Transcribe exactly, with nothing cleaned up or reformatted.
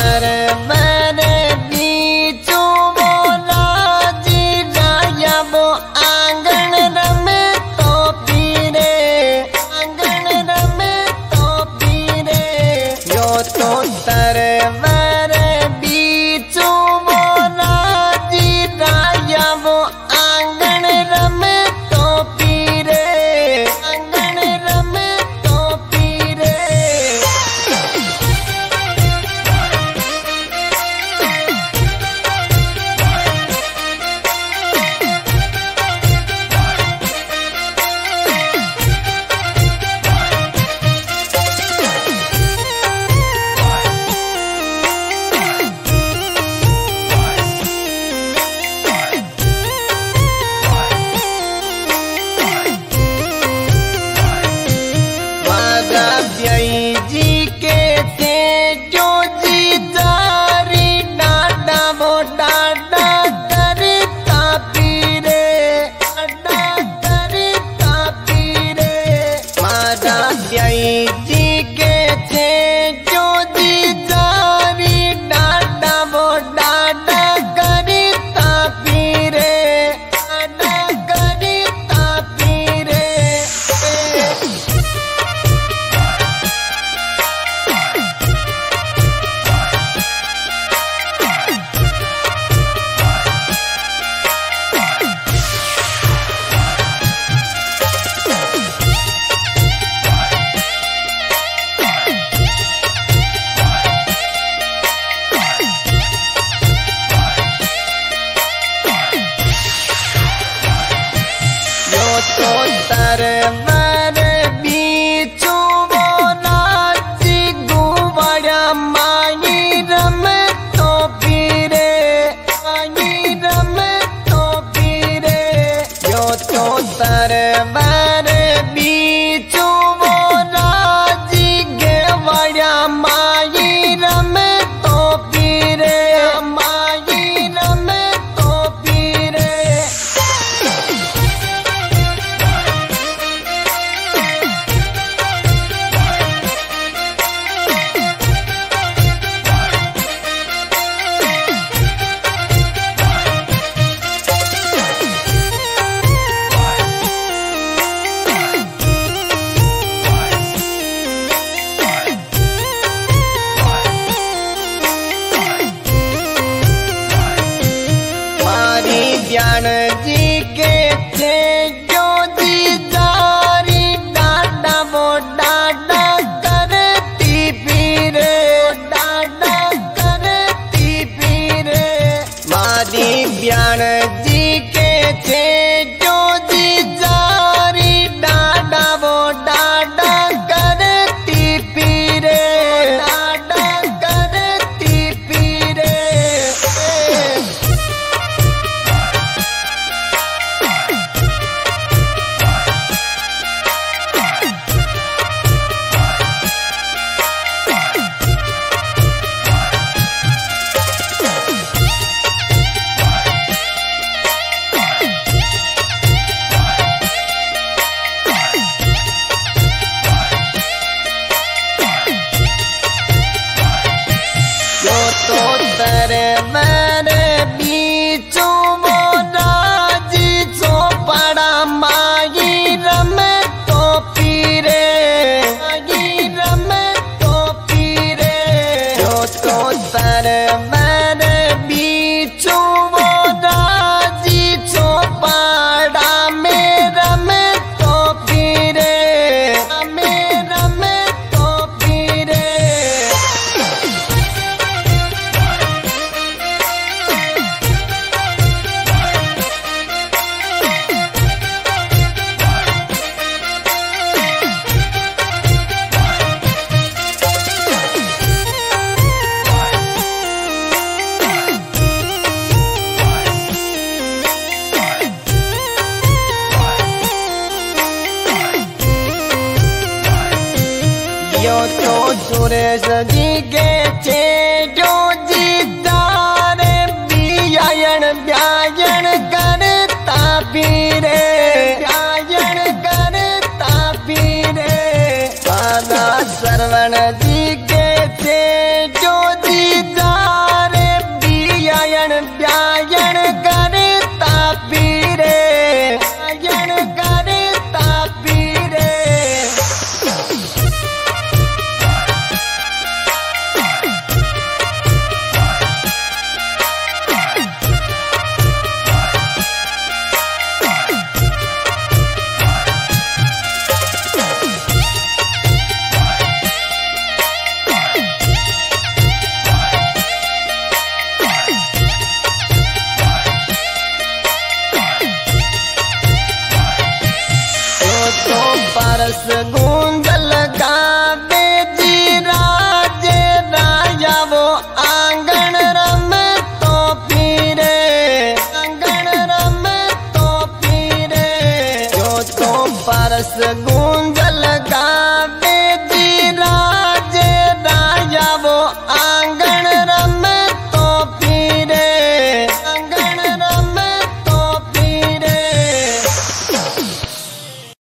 तरवर बीचू बोला जी राया वो आंगन रमे तो पीरे आंगन रमे तो पीरे यो तो तरवर बीचू बोला जी राया वो आंगन रमे तो पीरे आंगन रमे तो पीरे जी के थे जो जी जारी डाडा वो डाडा करता पीरे डाडा करता पीरे मारा जी के थे जो जी जारी डाडा वो डाडा करता पीरे डाडा करता पीरे तो तरवर बीचू बोला जी गुवाड़ा माई रम तो पीरे माई रम तो पीरे यो तो तरवर बीचू बोला जी गेवाड़ा माई रम तो पीरे माई रम तो पीरे ज्ञान जी के थे जो जी जारी डाडा वो डाडा करती पीरे डाडा करती पीरे मारी ज्ञान जी के थे जो जी जारी डाडा वो डाडा करती पीरे डाडा करती पीरे तो तरवर बीचू बोला जी चौपड़ा माई रम तो पीरे माई रम तो पीरे जो तो तरवर बीचू बोला जी चौपड़ा में रम तो पीरे में रम तो पीरे यो तो सुरेश जी के थे जो जी तारे बियायन ब्यायन करता पीरे ब्यायन करता पीरे पादा सरवण जी के थे जो जी परस गो